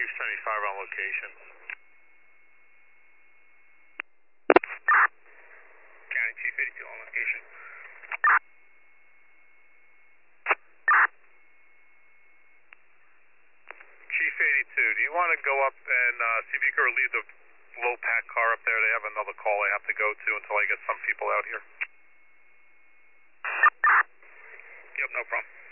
Chief 75 on location. County Chief 82 on location. Chief 82, do you want to go up and see if you can relieve the low pack car up there? They have another call I have to go to until I get some people out here. Yep, no problem.